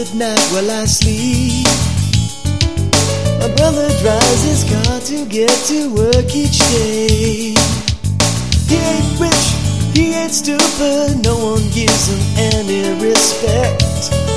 at night while I sleep. My brother drives his car to get to work each day. He ain't rich, he ain't stupid, no one gives him any respect.